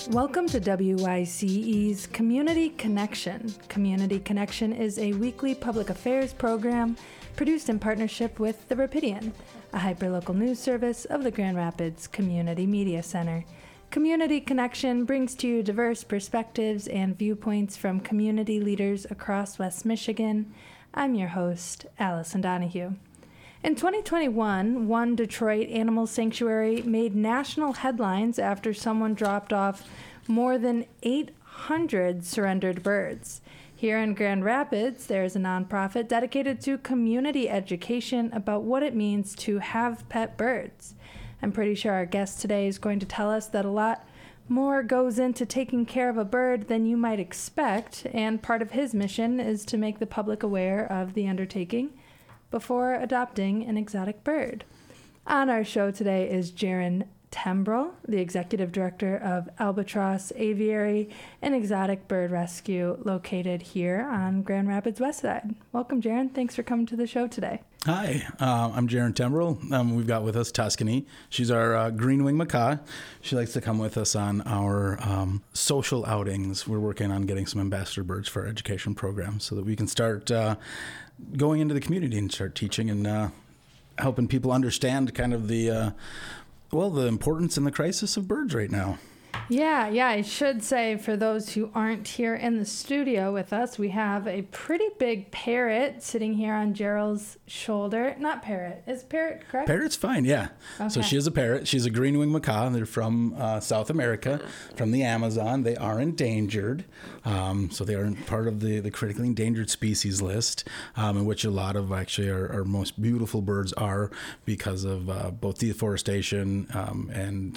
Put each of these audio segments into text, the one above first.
Welcome to WYCE's Community Connection. Community Connection is a weekly public affairs program produced in partnership with The Rapidian, a hyperlocal news service of the Grand Rapids Community Media Center. Community Connection brings to you diverse perspectives and viewpoints from community leaders across West Michigan. I'm your host, Allison Donahue. In 2021, one Detroit animal sanctuary made national headlines after someone dropped off more than 800 surrendered birds. Here in Grand Rapids, there is a nonprofit dedicated to community education about what it means to have pet birds. I'm pretty sure our guest today is going to tell us that a lot more goes into taking care of a bird than you might expect, and part of his mission is to make the public aware of the undertaking before adopting an exotic bird. On our show today is Jaron Tembrell, the Executive Director of Albatross Aviary, an exotic bird rescue located here on Grand Rapids West Side. Welcome, Jaron. Thanks for coming to the show today. Hi, I'm Jaron Tembrell. We've got with us Tuscany. She's our green-winged macaw. She likes to come with us on our social outings. We're working on getting some ambassador birds for our education program so that we can start going into the community and start teaching and helping people understand kind of the importance and the crisis of birds right now. Yeah, I should say, for those who aren't here in the studio with us, we have a pretty big parrot sitting here on Gerald's shoulder. Not parrot. Is parrot correct? Parrot's fine, yeah. Okay. So she is a parrot. She's a green-winged macaw. They're from South America, from the Amazon. They are endangered. So they are part of the critically endangered species list, in which a lot of actually our most beautiful birds are because of both deforestation and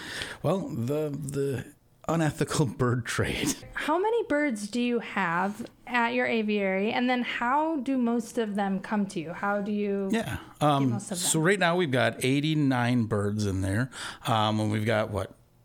the unethical bird trade. How many birds do you have at your aviary, and then how do most of them come to you? How do you get most of them? So right now we've got 89 birds in there, and we've got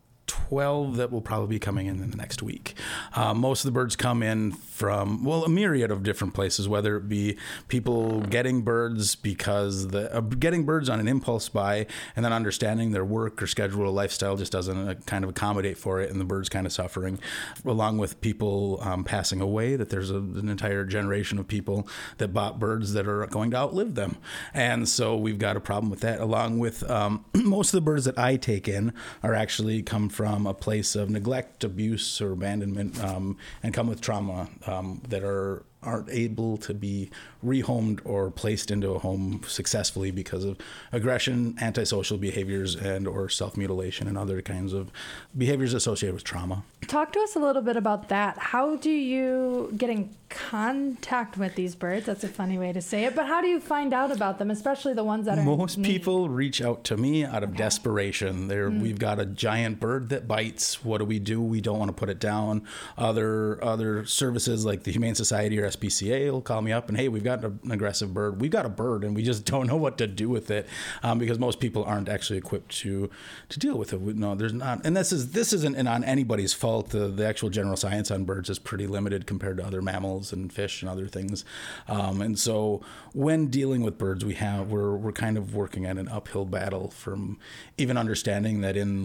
12 that will probably be coming in the next week. Most of the birds come in from, a myriad of different places, whether it be people getting birds because getting birds on an impulse buy and then understanding their work or schedule or lifestyle just doesn't kind of accommodate for it, and the bird's kind of suffering, along with people passing away, that there's an entire generation of people that bought birds that are going to outlive them. And so we've got a problem with that, along with most of the birds that I take in are actually come from a place of neglect, abuse, or abandonment, and come with trauma that aren't able to be rehomed or placed into a home successfully because of aggression, antisocial behaviors, and or self-mutilation and other kinds of behaviors associated with trauma. Talk to us a little bit about that. How do you get in contact with these birds? That's a funny way to say it, but how do you find out about them, especially the ones that are Most people reach out to me out of desperation. We've got a giant bird that bites. What do? We don't want to put it down. Other services like the Humane Society or SPCA will call me up and, hey, we've got an aggressive bird. We've got a bird and we just don't know what to do with it, because most people aren't actually equipped to deal with it. No, there's not. And this isn't on anybody's fault. The actual general science on birds is pretty limited compared to other mammals and fish and other things. And so when dealing with birds, we're kind of working at an uphill battle from even understanding that in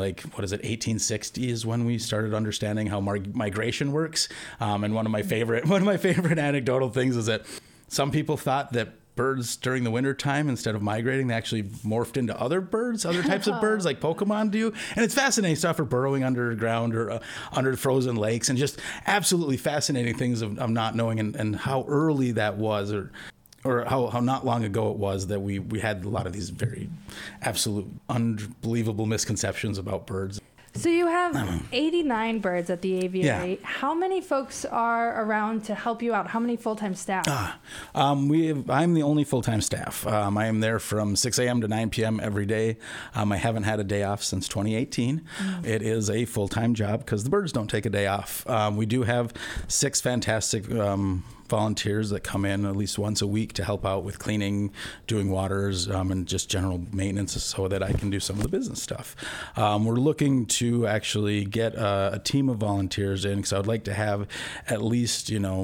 1860 is when we started understanding how migration works. And one of my favorite anecdotal things is that some people thought that birds during the winter time, instead of migrating, they actually morphed into other types of birds like Pokemon do. And it's fascinating stuff for burrowing underground or under frozen lakes, and just absolutely fascinating things of not knowing and how early that was, or how not long ago it was that we had a lot of these very absolute unbelievable misconceptions about birds. So you have 89 birds at the aviary. Yeah. How many folks are around to help you out? How many full-time staff? I'm the only full-time staff. I am there from 6 a.m. to 9 p.m. every day. I haven't had a day off since 2018. It is a full-time job because the birds don't take a day off. We do have 6 fantastic volunteers that come in at least once a week to help out with cleaning, doing waters, and just general maintenance so that I can do some of the business stuff. We're looking to actually get a team of volunteers in, because I would like to have at least,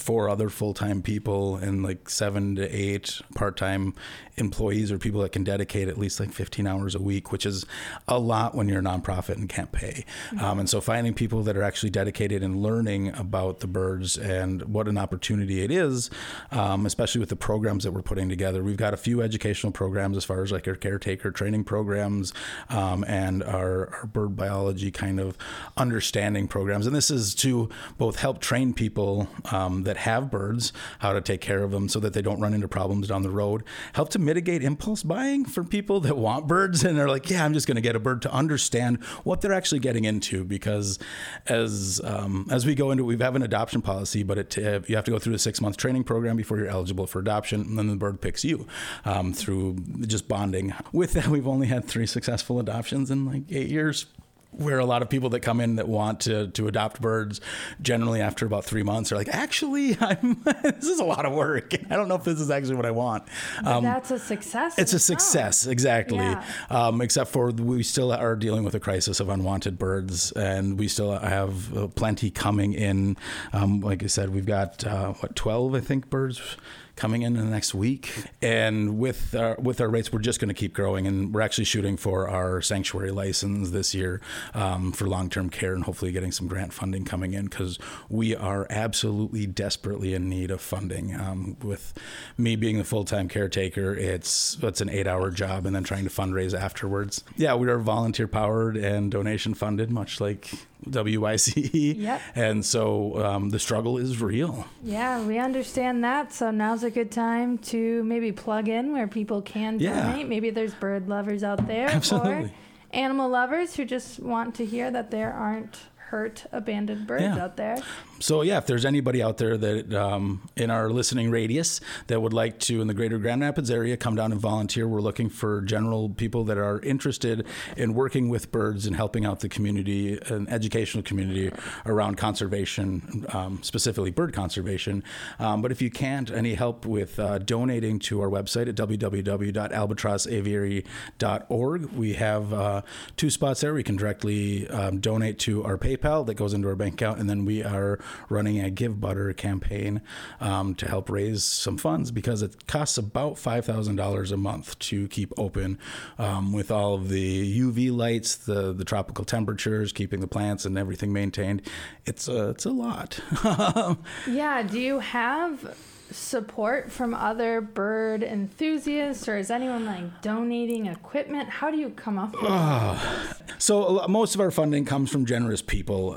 4 other full-time people and like 7 to 8 part-time employees or people that can dedicate at least like 15 hours a week, which is a lot when you're a nonprofit and can't pay. And so finding people that are actually dedicated and learning about the birds and what an opportunity it is, especially with the programs that we're putting together. We've got a few educational programs as far as like our caretaker training programs and our bird biology kind of understanding programs. And this is to both help train people that have birds, how to take care of them so that they don't run into problems down the road, help to mitigate impulse buying for people that want birds and they're like, yeah, I'm just going to get a bird, to understand what they're actually getting into. Because as we go into, we have an adoption policy, but you have to go through a 6-month training program before you're eligible for adoption, and then the bird picks you through just bonding. With that, we've only had 3 successful adoptions in like 8 years. Where a lot of people that come in that want to adopt birds, generally after about 3 months, are like, actually, this is a lot of work. I don't know if this is actually what I want. That's a success. It's a success, exactly. Yeah. Except for we still are dealing with a crisis of unwanted birds, and we still have plenty coming in. Like I said, we've got 12, I think, birds coming in the next week. And with our rates, we're just going to keep growing. And we're actually shooting for our sanctuary license this year for long-term care, and hopefully getting some grant funding coming in, because we are absolutely desperately in need of funding. With me being the full-time caretaker, it's an 8-hour job, and then trying to fundraise afterwards. Yeah, we are volunteer powered and donation funded, much like WYCE. Yep. And so the struggle is real. Yeah, we understand that. So now's a good time to maybe plug in where people can donate. Maybe there's bird lovers out there. Absolutely. Or animal lovers who just want to hear that there aren't hurt, abandoned birds out there. So yeah, if there's anybody out there that in our listening radius that would like to, in the greater Grand Rapids area, come down and volunteer, we're looking for general people that are interested in working with birds and helping out the community, an educational community around conservation, specifically bird conservation. But if you can't, any help with donating to our website at www.albatrossaviary.org. We have 2 spots there. We can directly donate to our PayPal that goes into our bank account, and then we are running a Give Butter campaign to help raise some funds, because it costs about $5,000 a month to keep open with all of the UV lights, the tropical temperatures, keeping the plants and everything maintained. It's a lot. Yeah. Do you have support from other bird enthusiasts, or is anyone like donating equipment? How do you come up with that? So most of our funding comes from generous people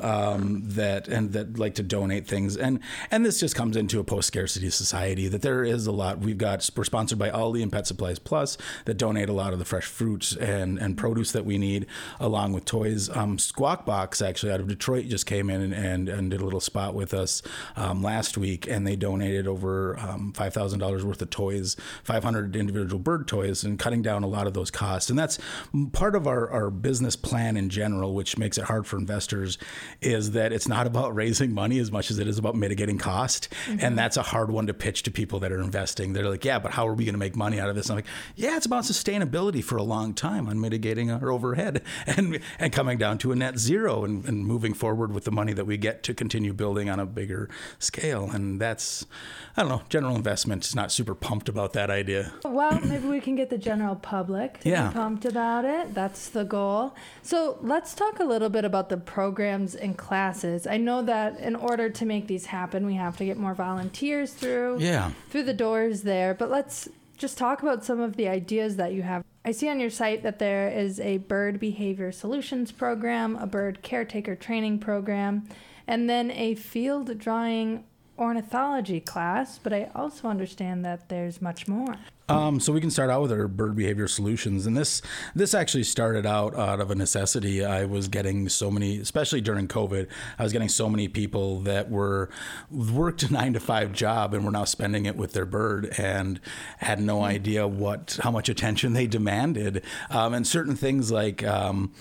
that like to donate things, and this just comes into a post-scarcity society that there is a lot. We're sponsored by Aldi and Pet Supplies Plus that donate a lot of the fresh fruits and produce that we need, along with toys. Squawk Box, actually out of Detroit, just came in and did a little spot with us last week, and they donated over $5,000 worth of toys, 500 individual bird toys, and cutting down a lot of those costs. And that's part of our business plan in general, which makes it hard for investors, is that it's not about raising money as much as it is about mitigating cost. Mm-hmm. And that's a hard one to pitch to people that are investing. They're like, yeah, but how are we going to make money out of this? And I'm like, yeah, it's about sustainability for a long time on mitigating our overhead and coming down to a net zero and moving forward with the money that we get to continue building on a bigger scale. And that's, I don't know, general investment is not super pumped about that idea. Well, maybe we can get the general public to be pumped about it. That's the goal. So let's talk a little bit about the programs and classes. I know that in order to make these happen, we have to get more volunteers through the doors there. But let's just talk about some of the ideas that you have. I see on your site that there is a bird behavior solutions program, a bird caretaker training program, and then a field drawing ornithology class, but I also understand that there's much more. So we can start out with our bird behavior solutions. And this actually started out of a necessity. I was getting so many, especially during COVID, I was getting so many people that worked a 9-to-5 job and were now spending it with their bird and had no idea how much attention they demanded. And certain things like,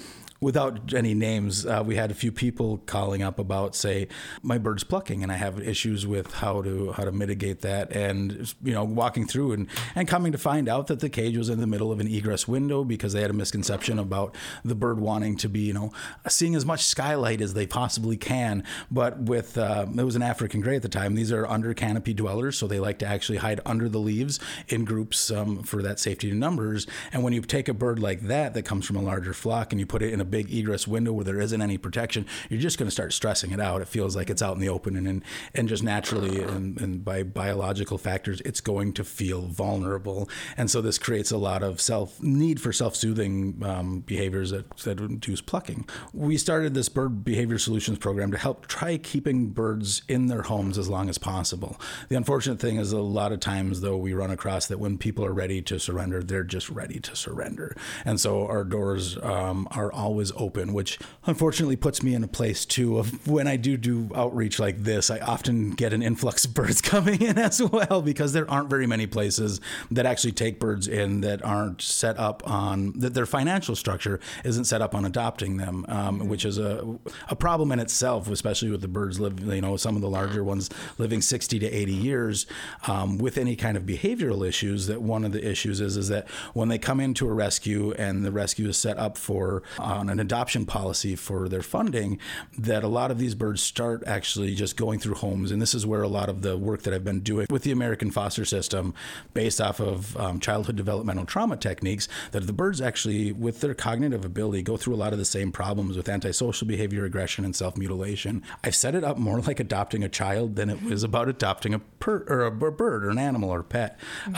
without any names, we had a few people calling up about, say, my bird's plucking, and I have issues with how to mitigate that, and walking through and coming to find out that the cage was in the middle of an egress window because they had a misconception about the bird wanting to be seeing as much skylight as they possibly can. But with it was an African gray at the time. These are under canopy dwellers, so they like to actually hide under the leaves in groups for that safety in numbers. And when you take a bird like that comes from a larger flock and you put it in a big egress window where there isn't any protection, you're just going to start stressing it out. It feels like it's out in the open, and just naturally and by biological factors, it's going to feel vulnerable. And so this creates a lot of need for self-soothing behaviors that induce plucking. We started this bird behavior solutions program to help try keeping birds in their homes as long as possible. The unfortunate thing is a lot of times, though, we run across that when people are ready to surrender, they're just ready to surrender. And so our doors are always open, which unfortunately puts me in a place, too, of when I do outreach like this, I often get an influx of birds coming in as well, because there aren't very many places that actually take birds in that aren't set up on, that their financial structure isn't set up on adopting them, which is a problem in itself, especially with the birds some of the larger ones living 60 to 80 years with any kind of behavioral issues. That one of the issues is that when they come into a rescue and the rescue is set up on an adoption policy for their funding, that a lot of these birds start actually just going through homes. And this is where a lot of the work that I've been doing with the American foster system, based off of childhood developmental trauma techniques, that the birds actually, with their cognitive ability, go through a lot of the same problems with antisocial behavior, aggression, and self-mutilation. I've set it up more like adopting a child than it was about adopting a bird or an animal or pet.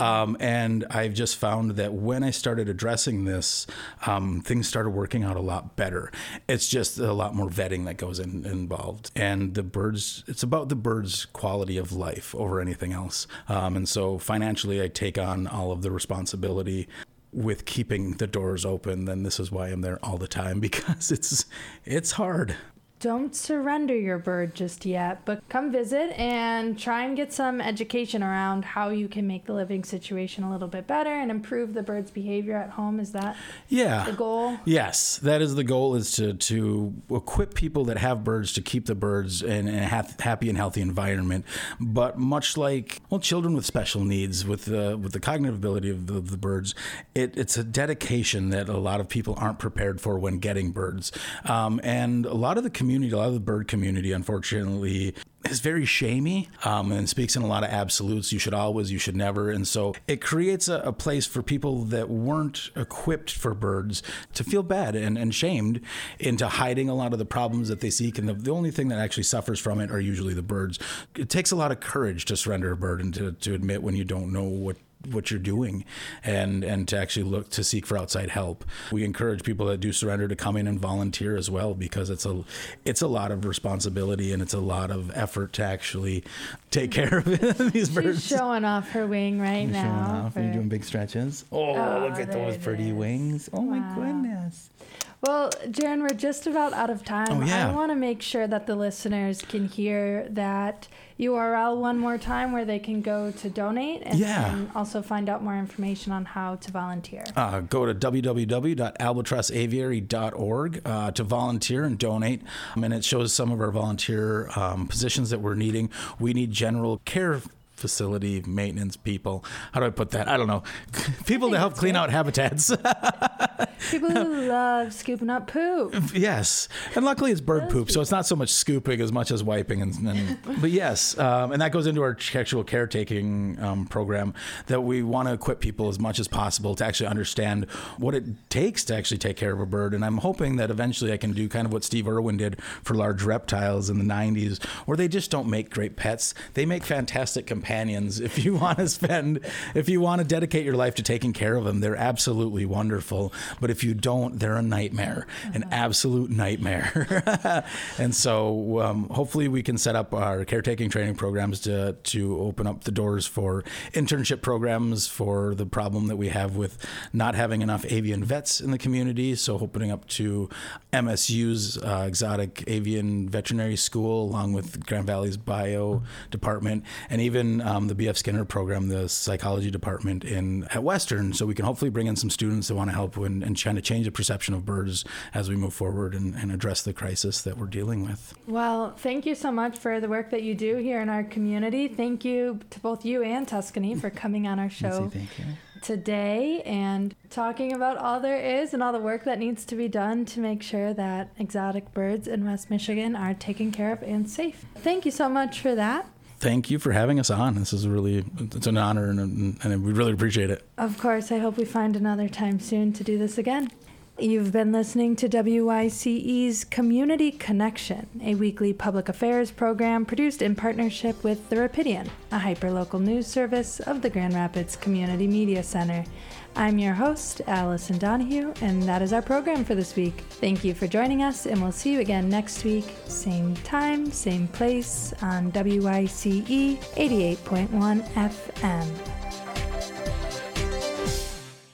And I've just found that when I started addressing this, things started working out a lot better. It's just a lot more vetting that goes involved. And the birds, it's about the birds' quality of life over anything else. And so financially, I take on all of the responsibility with keeping the doors open. Then this is why I'm there all the time, because it's hard. Don't surrender your bird just yet, but come visit and try and get some education around how you can make the living situation a little bit better and improve the bird's behavior at home. Is that the goal? Yes, that is the goal, is to equip people that have birds to keep the birds in a happy and healthy environment. But much like children with special needs, with the cognitive ability of the birds, it's a dedication that a lot of people aren't prepared for when getting birds. And a lot of the bird community, unfortunately, is very shamey and speaks in a lot of absolutes. You should always, you should never. And so it creates a place for people that weren't equipped for birds to feel bad and shamed into hiding a lot of the problems that they seek. And the only thing that actually suffers from it are usually the birds. It takes a lot of courage to surrender a bird and to admit when you don't know what you're doing, and to actually look to seek for outside help. We encourage people that do surrender to come in and volunteer as well, because it's a lot of responsibility and it's a lot of effort to actually take care of these birds. She's showing off her wing right now. Showing off. Are you doing big stretches? Oh, look at those pretty wings. Oh, wow. My goodness. Well, Jaron, we're just about out of time. Oh, yeah. I want to make sure that the listeners can hear that URL one more time where they can go to donate and also find out more information on how to volunteer. Go to www.albatrossaviary.org to volunteer and donate. And it shows some of our volunteer positions that we're needing. We need general care facility maintenance people. How do I put that? I don't know. People to help clean out habitats. People who love scooping up poop. Yes. And luckily it's bird poop, so it's not so much scooping as much as wiping. But yes, and that goes into our actual caretaking program, that we want to equip people as much as possible to actually understand what it takes to actually take care of a bird. And I'm hoping that eventually I can do kind of what Steve Irwin did for large reptiles in the 90s, where they just don't make great pets. They make fantastic companions. If you want to dedicate your life to taking care of them, they're absolutely wonderful. But if you don't, they're a nightmare, an absolute nightmare. And so hopefully we can set up our caretaking training programs to open up the doors for internship programs for the problem that we have with not having enough avian vets in the community. So opening up to MSU's Exotic Avian Veterinary School, along with Grand Valley's bio department, and even in the B.F. Skinner program, the psychology department at Western, so we can hopefully bring in some students that want to help and trying to change the perception of birds as we move forward and address the crisis that we're dealing with. Well, thank you so much for the work that you do here in our community. Thank you to both you and Tuscany for coming on our show today and talking about all there is and all the work that needs to be done to make sure that exotic birds in West Michigan are taken care of and safe. Thank you so much for that. Thank you for having us on. This is it's an honor and we really appreciate it. Of course, I hope we find another time soon to do this again. You've been listening to WYCE's Community Connection, a weekly public affairs program produced in partnership with The Rapidian, a hyperlocal news service of the Grand Rapids Community Media Center. I'm your host, Allison Donahue, and that is our program for this week. Thank you for joining us, and we'll see you again next week, same time, same place, on WYCE 88.1 FM.